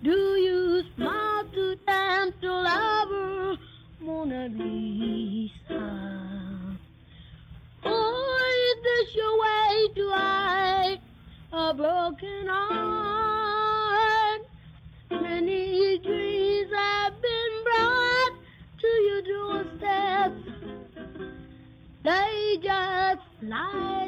Do you smile to them to lover Mona Lisa? Or is this your way to hide a broken heart? Many dreams have been brought to your doorstep. They just lie